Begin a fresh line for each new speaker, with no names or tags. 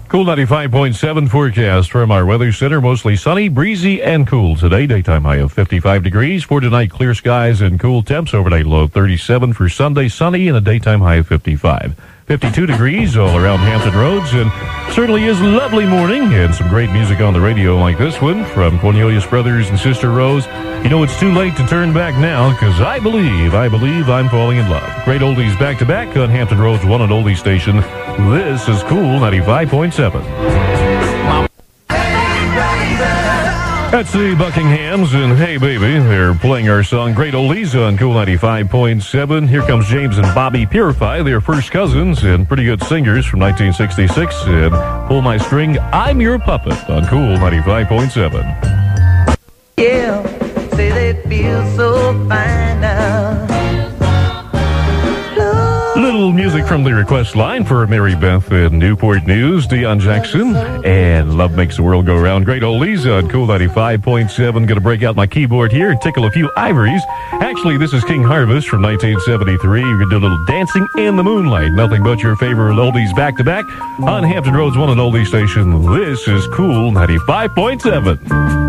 Cool 95.7 forecast from our weather center. Mostly sunny, breezy, and cool today. Daytime high of 55 degrees. For tonight, clear skies and cool temps. Overnight low of 37. For Sunday, sunny and a daytime high of 55. 52 degrees all around Hampton Roads, and certainly is a lovely morning, and some great music on the radio like this one from Cornelius Brothers and Sister Rose. You know, it's too late to turn back now, because I believe I'm falling in love. Great oldies back-to-back on Hampton Road's one and oldie station. This is Cool 95.7. That's the Buckinghams, and hey, baby, they're playing our song Great Oldies on Cool 95.7. Here comes James and Bobby Purify. They're first cousins and pretty good singers from 1966. And Pull My String, I'm Your Puppet on Cool 95.7.
Yeah, say they feel so fine now.
Little music from the request line for Mary Beth in Newport News, Deion Jackson, and Love Makes the World Go Round. Great oldies on Cool 95.7. Going to break out my keyboard here and tickle a few ivories. Actually, this is King Harvest from 1973. We're going to do a little Dancing in the Moonlight. Nothing but your favorite oldies back-to-back on Hampton Road's one and oldie station. This is Cool 95.7.